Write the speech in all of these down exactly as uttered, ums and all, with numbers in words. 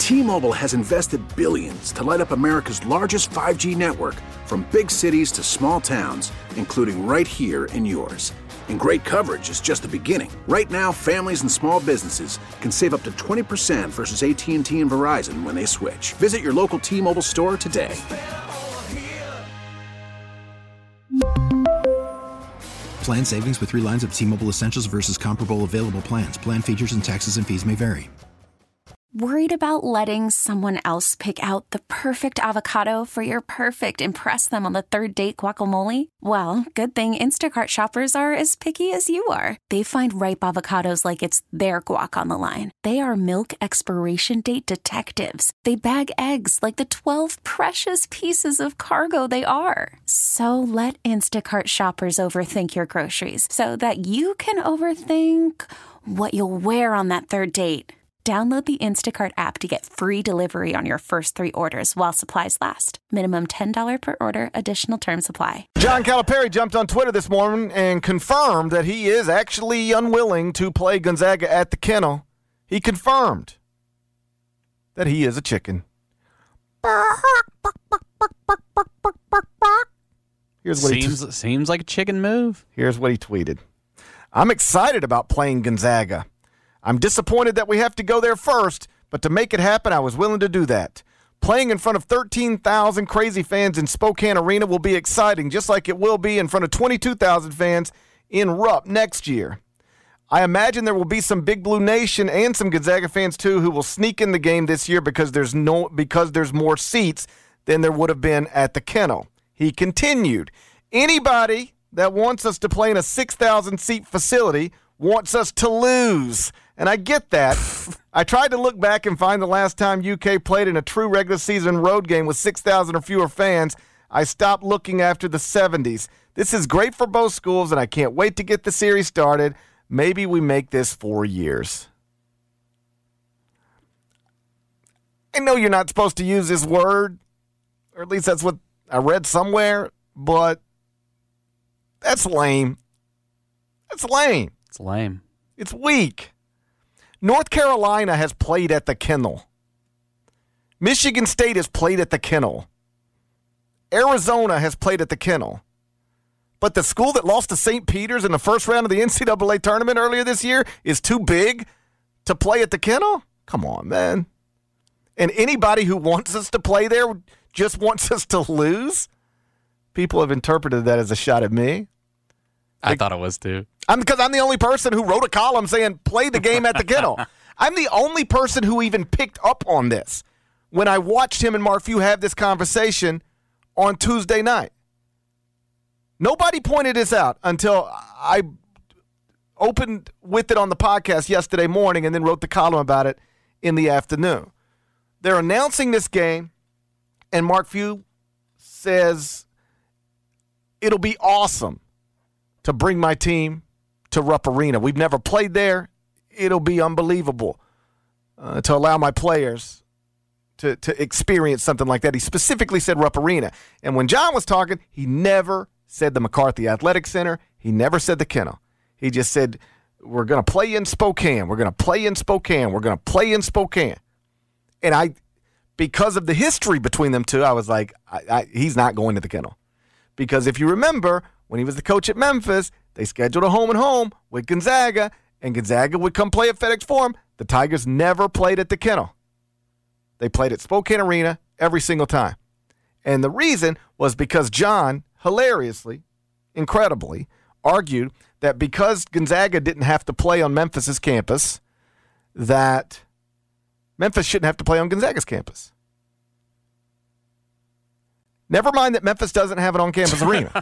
T-Mobile has invested billions to light up America's largest five G network, from big cities to small towns, including right here in yours. And great coverage is just the beginning. Right now, families and small businesses can save up to twenty percent versus A T and T and Verizon when they switch. Visit your local T-Mobile store today. Plan savings with three lines of T-Mobile Essentials versus comparable available plans. Plan features and taxes and fees may vary. Worried about letting someone else pick out the perfect avocado for your perfect impress them on the third date guacamole? Well, good thing Instacart shoppers are as picky as you are. They find ripe avocados like it's their guac on the line. They are milk expiration date detectives. They bag eggs like the twelve precious pieces of cargo they are. So let Instacart shoppers overthink your groceries so that you can overthink what you'll wear on that third date. Download the Instacart app to get free delivery on your first three orders while supplies last. Minimum ten dollars per order. Additional terms apply. John Calipari jumped on Twitter this morning and confirmed that he is actually unwilling to play Gonzaga at the Kennel. He confirmed that he is a chicken. Here's what seems, he t- seems like a chicken move. Here's what he tweeted. I'm excited about playing Gonzaga. I'm disappointed that we have to go there first, but to make it happen, I was willing to do that. Playing in front of thirteen thousand crazy fans in Spokane Arena will be exciting, just like it will be in front of twenty-two thousand fans in Rupp next year. I imagine there will be some Big Blue Nation and some Gonzaga fans, too, who will sneak in the game this year because there's no because there's more seats than there would have been at the Kennel. He continued, anybody that wants us to play in a six thousand seat facility wants us to lose. And I get that. I tried to look back and find the last time U K played in a true regular season road game with six thousand or fewer fans. I stopped looking after the seventies. This is great for both schools, and I can't wait to get the series started. Maybe we make this four years. I know you're not supposed to use this word, or at least that's what I read somewhere, but that's lame. That's lame. It's lame. It's weak. North Carolina has played at the Kennel. Michigan State has played at the Kennel. Arizona has played at the Kennel. But the school that lost to Saint Peter's in the first round of the N C double A tournament earlier this year is too big to play at the Kennel? Come on, man. And anybody who wants us to play there just wants us to lose? People have interpreted that as a shot at me. I like, thought it was too. I'm because I'm the only person who wrote a column saying play the game at the Kennel. I'm the only person who even picked up on this when I watched him and Mark Few have this conversation on Tuesday night. Nobody pointed this out until I opened with it on the podcast yesterday morning and then wrote the column about it in the afternoon. They're announcing this game, and Mark Few says it'll be awesome to bring my team to Rupp Arena. We've never played there. It'll be unbelievable uh, to allow my players to, to experience something like that. He specifically said Rupp Arena. And when John was talking, he never said the McCarthy Athletic Center. He never said the Kennel. He just said, we're going to play in Spokane. We're going to play in Spokane. We're going to play in Spokane. And I, because of the history between them two, I was like, I, I, he's not going to the Kennel. Because if you remember, when he was the coach at Memphis, they scheduled a home and home with Gonzaga, and Gonzaga would come play at FedEx Forum. The Tigers never played at the Kennel. They played at Spokane Arena every single time. And the reason was because John, hilariously, incredibly, argued that because Gonzaga didn't have to play on Memphis's campus, that Memphis shouldn't have to play on Gonzaga's campus. Never mind that Memphis doesn't have an on-campus arena.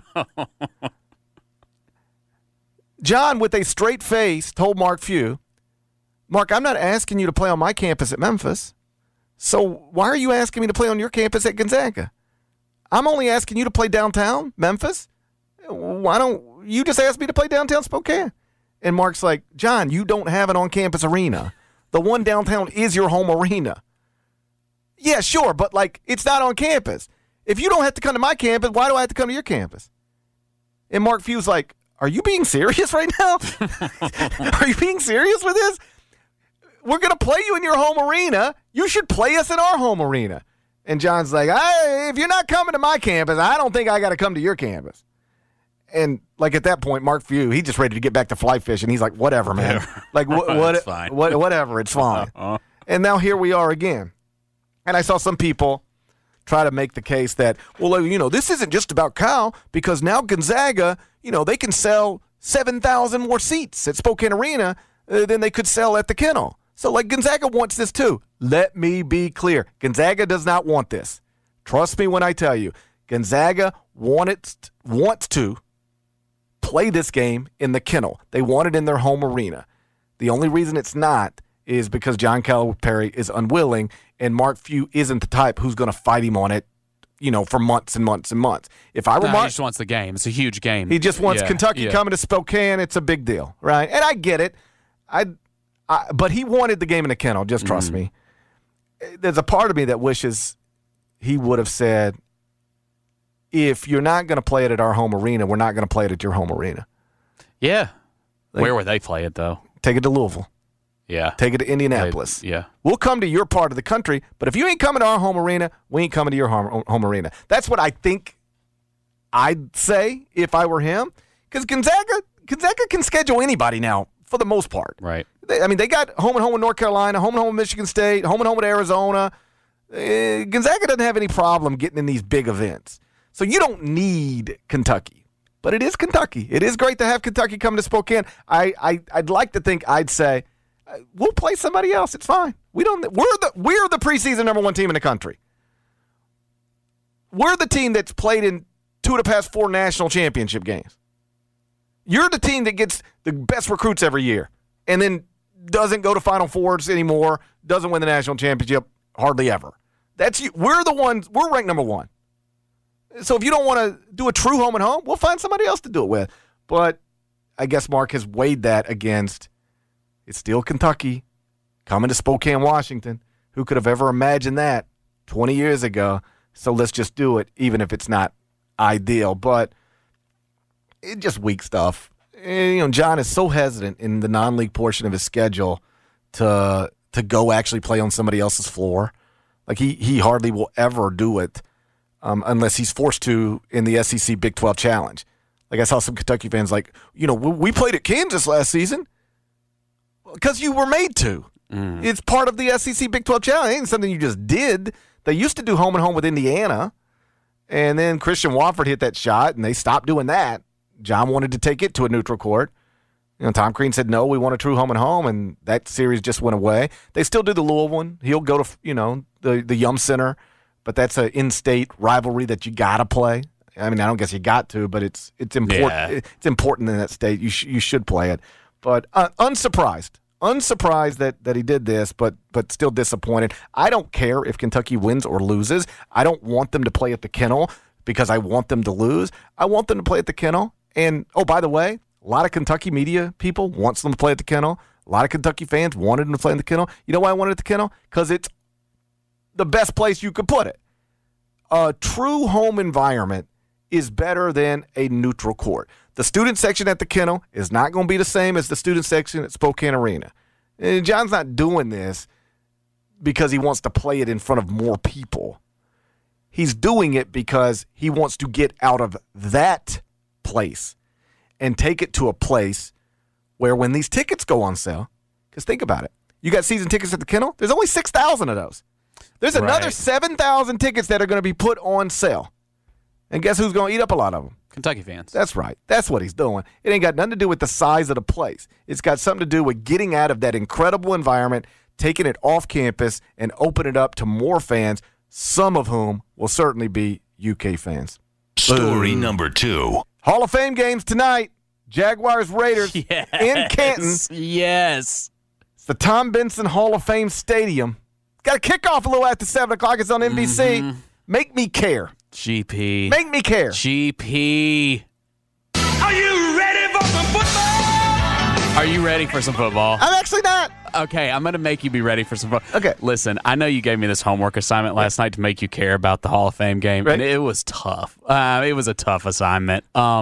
John, with a straight face, told Mark Few, Mark, I'm not asking you to play on my campus at Memphis, so why are you asking me to play on your campus at Gonzaga? I'm only asking you to play downtown Memphis. Why don't you just ask me to play downtown Spokane? And Mark's like, John, you don't have an on-campus arena. The one downtown is your home arena. Yeah, sure, but, like, it's not on campus. If you don't have to come to my campus, why do I have to come to your campus? And Mark Few's like, are you being serious right now? Are you being serious with this? we're going to play you in your home arena. You should play us in our home arena. And John's like, I, if you're not coming to my campus, I don't think I got to come to your campus. And, like, at that point, Mark Few, he's just ready to get back to fly fishing. He's like, whatever, man. Like, what, what, fine. what, whatever, it's fine. Uh-huh. And now here we are again. And I saw some people try to make the case that, well, you know, this isn't just about Cal because now Gonzaga, you know, they can sell seven thousand more seats at Spokane Arena uh, than they could sell at the Kennel. So, like, Gonzaga wants this too. Let me be clear. Gonzaga does not want this. Trust me when I tell you. Gonzaga wanted, wants to play this game in the Kennel. They want it in their home arena. The only reason it's not is because John Calipari is unwilling and Mark Few isn't the type who's going to fight him on it, you know, for months and months and months. If I were no, Mark, he just wants the game. It's a huge game. He just wants yeah, Kentucky yeah. coming to Spokane. It's a big deal, right? And I get it. I, I but he wanted the game in the Kennel. Just trust mm. me. There's a part of me that wishes he would have said, if you're not going to play it at our home arena, we're not going to play it at your home arena. Yeah. Like, where would they play it, though? Take it to Louisville. Yeah. Take it to Indianapolis. They, yeah. We'll come to your part of the country, but if you ain't coming to our home arena, we ain't coming to your home, home arena. That's what I think I'd say if I were him. Because Gonzaga, Gonzaga can schedule anybody now, for the most part. Right. They, I mean, they got home and home with North Carolina, home and home with Michigan State, home and home with Arizona. Uh, Gonzaga doesn't have any problem getting in these big events. So you don't need Kentucky. But it is Kentucky. It is great to have Kentucky come to Spokane. I, I, I'd like to think I'd say, we'll play somebody else. It's fine. We don't. We're the we're the preseason number one team in the country. We're the team that's played in two of the past four national championship games. You're the team that gets the best recruits every year and then doesn't go to Final Fours anymore, doesn't win the national championship hardly ever. That's you. We're the ones. We're ranked number one. So if you don't want to do a true home and home, we'll find somebody else to do it with. But I guess Mark has weighed that against. It's still Kentucky coming to Spokane, Washington. Who could have ever imagined that twenty years ago? So let's just do it, even if it's not ideal. But it's just weak stuff. And, you know, John is so hesitant in the non-league portion of his schedule to to go actually play on somebody else's floor. Like, he, he hardly will ever do it um, unless he's forced to in the S E C Big twelve Challenge. Like, I saw some Kentucky fans like, you know, we played at Kansas last season. Because you were made to. Mm. It's part of the S E C Big twelve Challenge. It ain't something you just did. They used to do home and home with Indiana. And then Christian Wofford hit that shot, and they stopped doing that. John wanted to take it to a neutral court. You know, Tom Crean said, no, we want a true home and home, and that series just went away. They still do the Louisville one. He'll go to, you know, the, the Yum Center, but that's an in-state rivalry that you got to play. I mean, I don't guess you got to, but it's it's important. Yeah. It's important in that state. You sh- you should play it. But uh, unsurprised. Unsurprised that, that he did this, but but still disappointed. I don't care if Kentucky wins or loses. I don't want them to play at the Kennel because I want them to lose. I want them to play at the Kennel. And, oh, by the way, a lot of Kentucky media people wants them to play at the Kennel. A lot of Kentucky fans wanted them to play in the Kennel. You know why I wanted it at the Kennel? Because it's the best place you could put it. A true home environment is better than a neutral court. The student section at the Kennel is not going to be the same as the student section at Spokane Arena. And John's not doing this because he wants to play it in front of more people. He's doing it because he wants to get out of that place and take it to a place where when these tickets go on sale, because think about it, you got season tickets at the Kennel, there's only six thousand of those. There's another Right. seven thousand tickets that are going to be put on sale. And guess who's going to eat up a lot of them? Kentucky fans. That's right. That's what he's doing. It ain't got nothing to do with the size of the place. It's got something to do with getting out of that incredible environment, taking it off campus, and open it up to more fans, some of whom will certainly be U K fans. Story number two. Hall of Fame games tonight. Jaguars, Raiders Yes. in Canton. Yes. It's the Tom Benson Hall of Fame Stadium. Got to kick off a little after seven o'clock. It's on N B C. Mm-hmm. Make me care. G P. Make me care. G P. Are you ready for some football? Are you ready for some football? I'm actually not. Okay, I'm going to make you be ready for some football. Okay. Listen, I know you gave me this homework assignment last night to make you care about the Hall of Fame game, Right. and it was tough. Uh, it was a tough assignment. Um,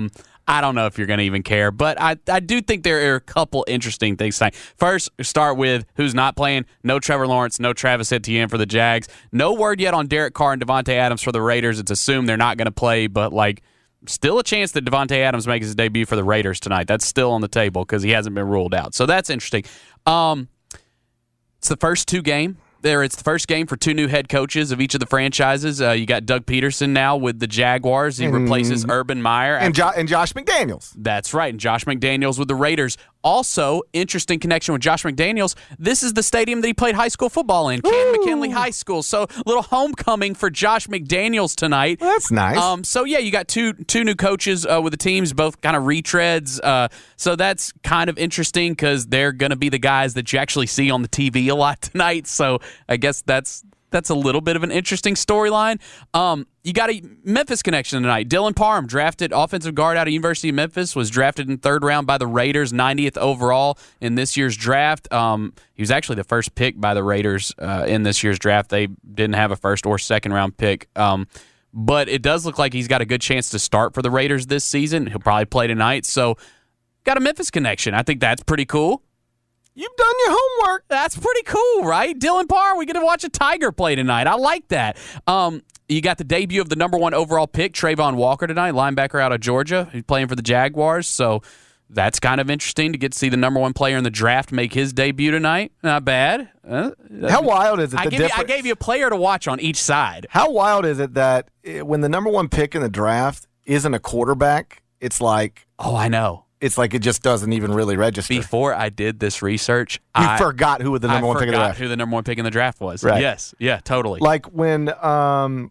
I don't know if you're going to even care, but I, I do think there are a couple interesting things tonight. First, start with who's not playing. No Trevor Lawrence, no Travis Etienne for the Jags. No word yet on Derek Carr and Devontae Adams for the Raiders. It's assumed they're not going to play, but like still a chance that Devontae Adams makes his debut for the Raiders tonight. That's still on the table because he hasn't been ruled out. So that's interesting. Um, it's the first two game. There, it's the first game for two new head coaches of each of the franchises. Uh, you got Doug Peterson now with the Jaguars. He and, replaces Urban Meyer. And, jo- and Josh McDaniels. That's right, and Josh McDaniels with the Raiders. Also, interesting connection with Josh McDaniels. This is the stadium that he played high school football in, Canton McKinley High School. So, a little homecoming for Josh McDaniels tonight. That's nice. Um, so, yeah, you got two two new coaches uh, with the teams, both kind of retreads. Uh, so, that's kind of interesting because they're going to be the guys that you actually see on the T V a lot tonight. So, I guess that's that's a little bit of an interesting storyline. Um, you got a Memphis connection tonight. Dylan Parham, drafted offensive guard out of University of Memphis, was drafted in third round by the Raiders, ninetieth overall in this year's draft. Um, he was actually the first pick by the Raiders uh, in this year's draft. They didn't have a first or second round pick. Um, but it does look like he's got a good chance to start for the Raiders this season. He'll probably play tonight. So got a Memphis connection. I think that's pretty cool. You've done your homework. That's pretty cool, right? Dylan Parr, we get to watch a Tiger play tonight. I like that. Um, you got the debut of the number one overall pick, Trayvon Walker, tonight, linebacker out of Georgia. He's playing for the Jaguars, so that's kind of interesting to get to see the number one player in the draft make his debut tonight. Not bad. Uh, How wild is it? I, the gave you, I difference- gave you a player to watch on each side. How wild is it that eh, when the number one pick in the draft isn't a quarterback, it's like Oh, I know. it's like it just doesn't even really register. Before I did this research, you I forgot who the number I one pick in the forgot draft. who the number one pick in the draft was. Right. Yes. Yeah, totally. Like when, um,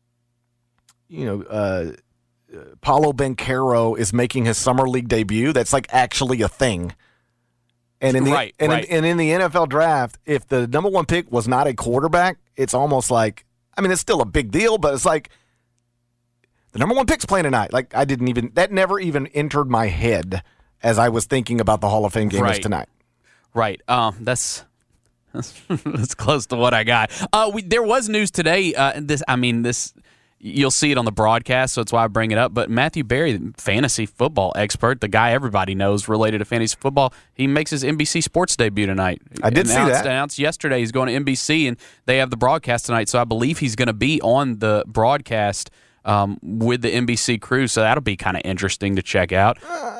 you know, uh, Paulo Banchero is making his summer league debut. That's like actually a thing. And in the Right, and, right. In, and in the N F L draft, if the number one pick was not a quarterback, it's almost like, I mean, it's still a big deal, but it's like the number one pick's playing tonight. Like I didn't even that never even entered my head as I was thinking about the Hall of Fame game Right. tonight. Right. Um, that's that's close to what I got. Uh, we, there was news today. Uh, and this, I mean, this you'll see it on the broadcast, so that's why I bring it up. But Matthew Berry, the fantasy football expert, the guy everybody knows related to fantasy football, he makes his N B C Sports debut tonight. I did see announced, that. Announced yesterday he's going to N B C, and they have the broadcast tonight. So I believe he's going to be on the broadcast um, with the N B C crew. So that'll be kind of interesting to check out.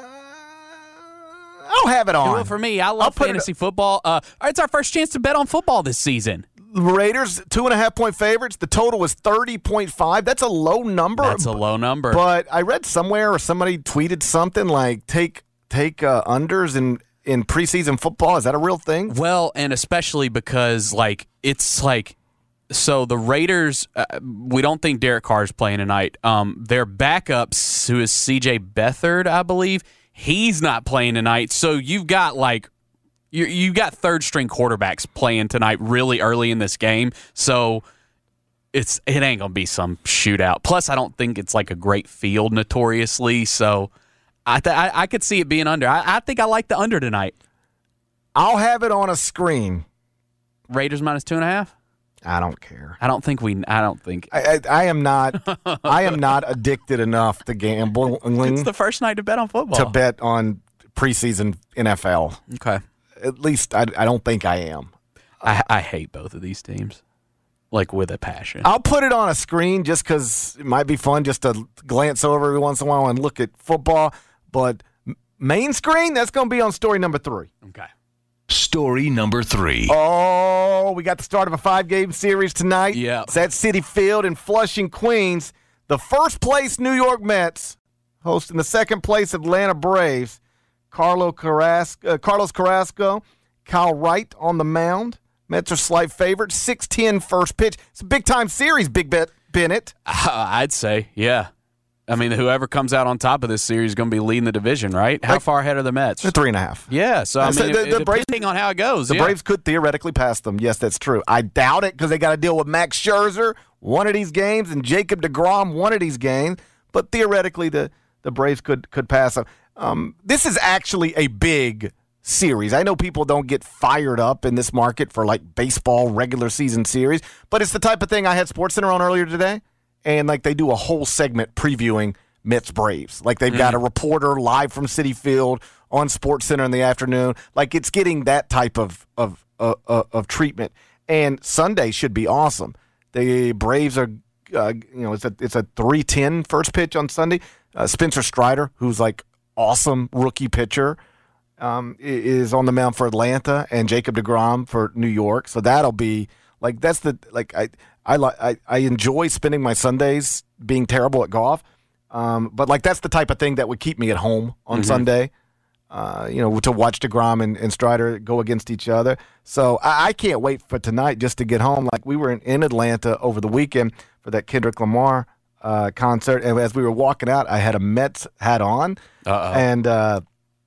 I'll have it on. Well, for me, I I'll love put it- fantasy football. Uh, it's our first chance to bet on football this season. The Raiders, two and a half point favorites. The total was thirty point five. That's a low number. That's a low number. But I read somewhere or somebody tweeted something like take take uh, unders in, in preseason football. Is that a real thing? Well, and especially because, like, it's like, so the Raiders, uh, we don't think Derek Carr is playing tonight. Um, their backup, who is C J Beathard, I believe, he's not playing tonight. So you've got, like, you you got third string quarterbacks playing tonight really early in this game. So it's it ain't gonna be some shootout. Plus, I don't think it's like a great field notoriously. So I th- I, I could see it being under. I, I think I like the under tonight. I'll have it on a screen. Raiders minus two and a half. I don't care. I don't think we. I don't think I, I, I am not. I am not addicted enough to gambling it's the first night to bet on football. to bet on preseason N F L. Okay. At least I, I don't think I am. I, I hate both of these teams, like with a passion. I'll put it on a screen just because it might be fun just to glance over every once in a while and look at football. But m- main screen, that's going to be on story number three. Okay. Story number three. Oh, we got the start of a five-game series tonight. Yeah. It's at Citi Field in Flushing, Queens. The first place New York Mets hosting the second place Atlanta Braves. Carlo Carrasco, uh, Carlos Carrasco, Kyle Wright on the mound. Mets are slight favorites. six ten first pitch. It's a big-time series, Big Bet Bennett. Uh, I'd say, yeah. I mean, whoever comes out on top of this series is going to be leading the division, right? How Like- far ahead are the Mets? They're three and a half. Yeah, so I So mean, the- it- the it- Braves- depending on how it goes, The yeah. Braves could theoretically pass them. Yes, that's true. I doubt it because they got to deal with Max Scherzer one of these games and Jacob deGrom one of these games. But theoretically, the, the Braves could could pass them. Um, this is actually a big series. I know people don't get fired up in this market for like baseball regular season series, but it's the type of thing I had SportsCenter on earlier today, and like they do a whole segment previewing Mets Braves. Like they've mm. got a reporter live from Citi Field on SportsCenter in the afternoon. Like it's getting that type of of of, of treatment. And Sunday should be awesome. The Braves are, uh, you know, it's a it's a three ten first pitch on Sunday. Uh, Spencer Strider, who's like awesome rookie pitcher, um, is on the mound for Atlanta, and Jacob deGrom for New York. So that'll be like that's the like I I I I enjoy spending my Sundays being terrible at golf. Um, but, like, that's the type of thing that would keep me at home on mm-hmm. Sunday, uh, you know, to watch DeGrom and, and Strider go against each other. So I, I can't wait for tonight just to get home. Like, we were in, in Atlanta over the weekend for that Kendrick Lamar uh, concert, and as we were walking out, I had a Mets hat on. Uh-oh. And uh,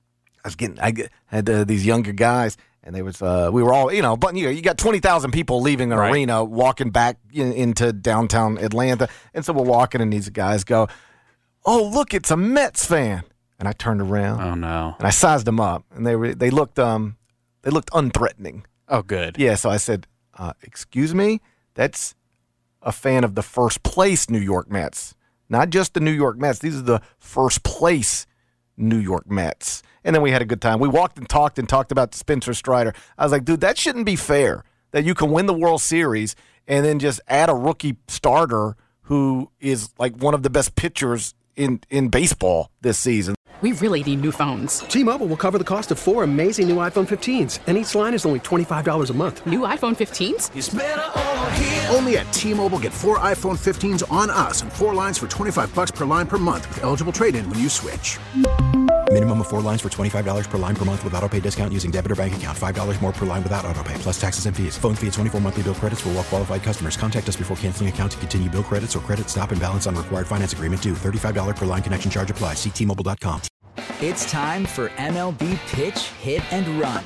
I was getting – I had uh, these younger guys, and they was uh, we were all, you know, but you know, you got twenty thousand people leaving an right. arena, walking back in, into downtown Atlanta. And so we're walking, and these guys go – oh, look, it's a Mets fan. And I turned around. Oh, no. And I sized them up. And they were, they looked um they looked unthreatening. Oh, good. Yeah, so I said, uh, excuse me? That's a fan of the first place New York Mets. Not just the New York Mets. These are the first place New York Mets. And then we had a good time. We walked and talked and talked about Spencer Strider. I was like, dude, that shouldn't be fair that you can win the World Series and then just add a rookie starter who is like one of the best pitchers in in baseball this season. We really need new phones. T-Mobile will cover the cost of four amazing new iPhone fifteens, and each line is only twenty-five dollars a month. New iPhone fifteens? It's better over here. Only at T-Mobile, get four iPhone fifteens on us and four lines for twenty-five bucks per line per month with eligible trade-in when you switch. Minimum of four lines for twenty-five dollars per line per month with autopay discount using debit or bank account. five dollars more per line without autopay, plus taxes and fees. Phone fee at twenty-four monthly bill credits for well-qualified customers. Contact us before canceling account to continue bill credits or credit stop and balance on required finance agreement due. thirty-five dollars per line connection charge applies. See T Mobile dot com. It's time for M L B Pitch, Hit, and Run,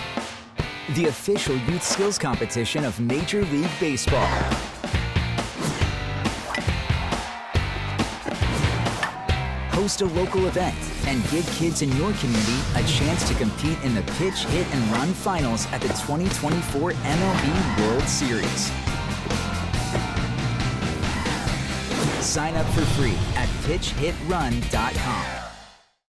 the official youth skills competition of Major League Baseball. Host a local event and give kids in your community a chance to compete in the Pitch, Hit, and Run finals at the twenty twenty-four M L B World Series. Sign up for free at pitch hit run dot com.